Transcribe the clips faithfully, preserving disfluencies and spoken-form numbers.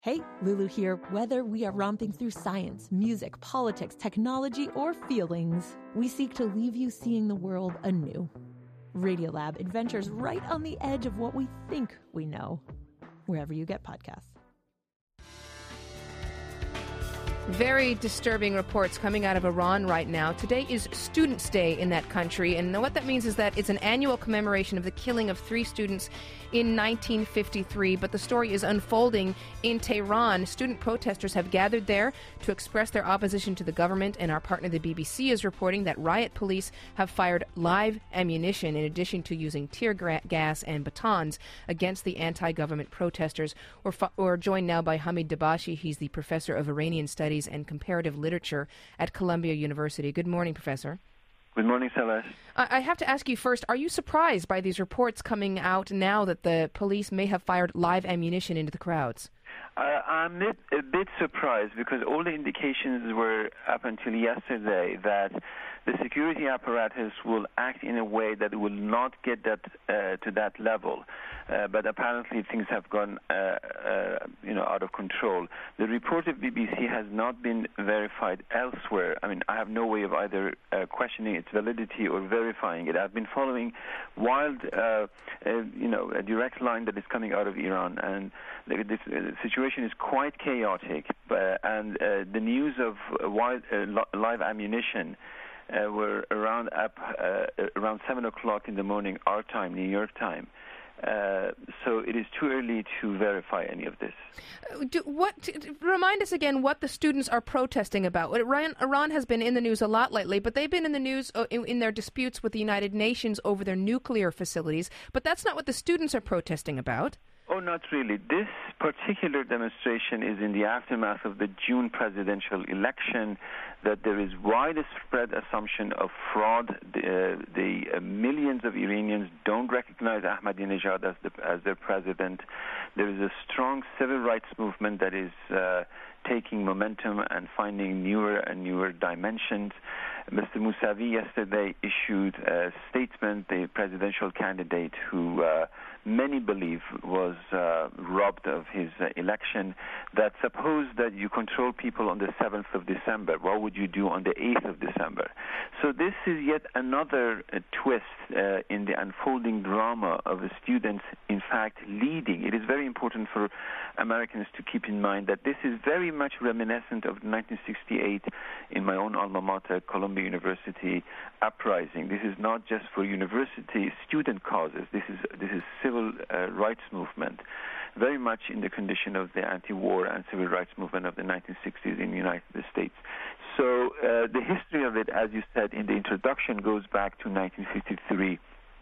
Hey, Lulu here. Whether we are romping through science, music, politics, technology, or feelings, we seek to leave you seeing the world anew. Radiolab adventures right on the edge of what we think we know, wherever you get podcasts. Very disturbing reports coming out of Iran right now. Today is Students' Day in that country, and what that means is that it's an annual commemoration of the killing of three students in nineteen fifty-three, but the story is unfolding in Tehran. Student protesters have gathered there to express their opposition to the government, and our partner the B B C is reporting that riot police have fired live ammunition in addition to using tear gra- gas and batons against the anti-government protesters. We're, fu- we're joined now by Hamid Dabashi. He's the professor of Iranian Studies and Comparative Literature at Columbia University. Good morning, Professor. Good morning, Celeste. I have to ask you first, are you surprised by these reports coming out now that the police may have fired live ammunition into the crowds? Uh, I'm a bit, a bit surprised because all the indications were up until yesterday that the security apparatus will act in a way that will not get that uh, to that level. Uh, but apparently things have gone, uh, uh, you know, out of control. The report of B B C has not been verified elsewhere. I mean, I have no way of either uh, questioning its validity or verifying it. I've been following wild, uh, uh, you know, a direct line that is coming out of Iran, and the, this uh, situation is quite chaotic. Uh, and uh, the news of uh, wild, uh, live ammunition Uh, were around up uh, around seven o'clock in the morning, our time, New York time. Uh, so it is too early to verify any of this. Do, what remind us again what the students are protesting about? Iran, Iran has been in the news a lot lately, but they've been in the news in, in their disputes with the United Nations over their nuclear facilities. But that's not what the students are protesting about. Oh, not really. This particular demonstration is in the aftermath of the June presidential election, that there is widespread assumption of fraud. The, uh, the uh, millions of Iranians don't recognize Ahmadinejad as, the, as their president. There is a strong civil rights movement that is uh, taking momentum and finding newer and newer dimensions. Mister Mousavi yesterday issued a statement, the presidential candidate who uh, many believe was uh, robbed of his uh, election, that suppose that you control people on the seventh of December, what would you do on the eighth of December? So this is yet another uh, twist uh, in the unfolding drama of the students, in fact, leading. It is very important for Americans to keep in mind that this is very much reminiscent of nineteen sixty-eight in my own alma mater, Columbia University uprising. This is not just for university student causes. This is this is civil uh, rights movement, very much in the condition of the anti-war and civil rights movement of the nineteen sixties in the United States. So uh, the history of it, as you said in the introduction, goes back to nineteen fifty-three.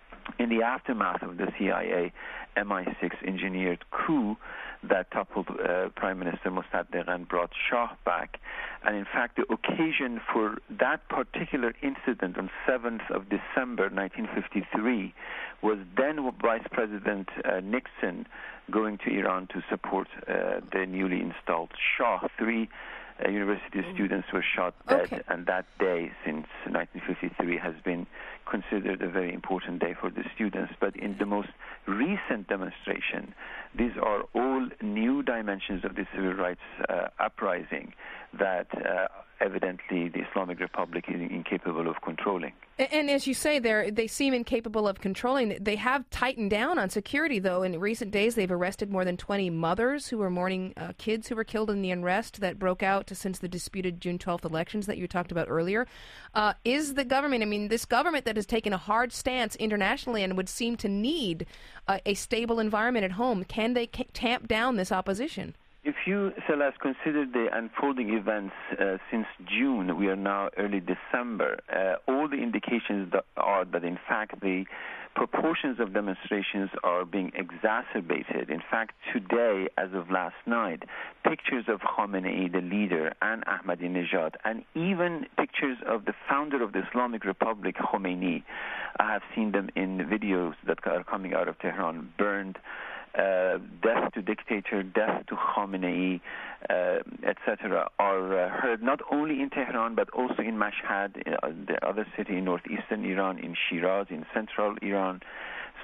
In the aftermath of the C I A M I six engineered coup that toppled uh, Prime Minister Mossadegh and brought Shah back. And in fact, the occasion for that particular incident on seventh of December nineteen fifty-three was then Vice President uh, Nixon going to Iran to support uh, the newly installed Shah. Three uh, university students were shot dead, Okay. and that day since nineteen fifty-three has been considered a very important day for the students. But in the most recent demonstration, these are all new dimensions of the civil rights uh, uprising that uh, evidently the Islamic Republic is incapable of controlling. And, and as you say, they they seem incapable of controlling. They have tightened down on security, though. In recent days, they've arrested more than twenty mothers who were mourning uh, kids who were killed in the unrest that broke out since the disputed June twelfth elections that you talked about earlier. Uh, is the government, I mean, this government that has taken a hard stance internationally and would seem to need uh, a stable environment at home, can they ca- tamp down this opposition? If you, Celeste, consider the unfolding events uh, since June, we are now early December, uh, all the indications that are that, in fact, the proportions of demonstrations are being exacerbated. In fact, today, as of last night, pictures of Khamenei, the leader, and Ahmadinejad, and even pictures of the founder of the Islamic Republic, Khomeini, I have seen them in videos that are coming out of Tehran, burned. Uh, death to dictator, death to Khamenei, uh, et cetera, are uh, heard not only in Tehran but also in Mashhad, uh, the other city in northeastern Iran, in Shiraz, in central Iran.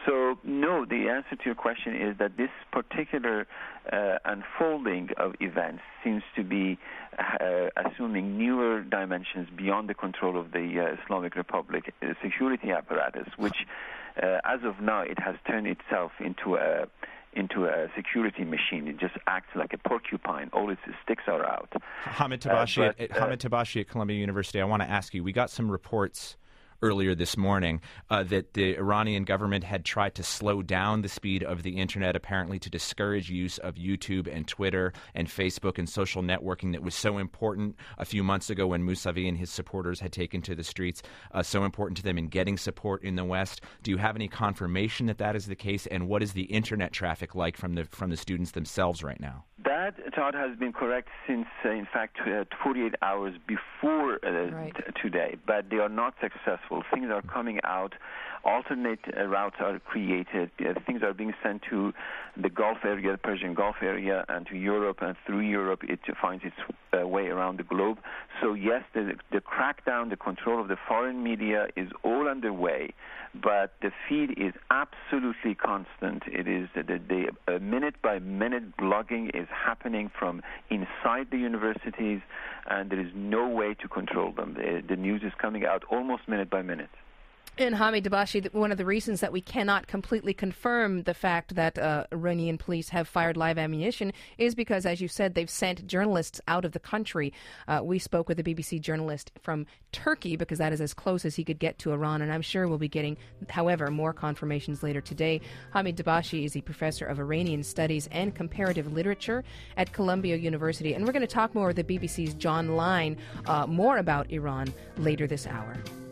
So, no, the answer to your question is that this particular uh, unfolding of events seems to be uh, assuming newer dimensions beyond the control of the uh, Islamic Republic uh, security apparatus, which, uh, as of now, it has turned itself into a into a security machine. It just acts like a porcupine. All its sticks are out. Hamid Tabashi, uh, but, at, Hamid Tabashi at Columbia University, I want to ask you, we got some reports earlier this morning uh, that the Iranian government had tried to slow down the speed of the internet, apparently to discourage use of YouTube and Twitter and Facebook and social networking that was so important a few months ago when Mousavi and his supporters had taken to the streets, uh, so important to them in getting support in the West. Do you have any confirmation that that is the case, and what is the internet traffic like from the from the students themselves right now? That, Todd, has been correct since, uh, in fact, uh, forty-eight hours before uh, right. t- today, but they are not successful. Things are coming out. Alternate uh, routes are created. Uh, things are being sent to the Gulf area, the Persian Gulf area, and to Europe, and through Europe it finds its uh, way around the globe. So, yes, the, the crackdown, the control of the foreign media is all underway, but the feed is absolutely constant. It is the, the, the uh, minute-by-minute blogging is happening from inside the universities, and there is no way to control them. The, the news is coming out almost minute by minute. And Hamid Tabashi, one of the reasons that we cannot completely confirm the fact that uh, Iranian police have fired live ammunition is because, as you said, they've sent journalists out of the country. Uh, we spoke with a B B C journalist from Turkey because that is as close as he could get to Iran, and I'm sure we'll be getting, however, more confirmations later today. Hamid Tabashi is a professor of Iranian Studies and Comparative Literature at Columbia University, and we're going to talk more with the B B C's John Line, uh, more about Iran later this hour.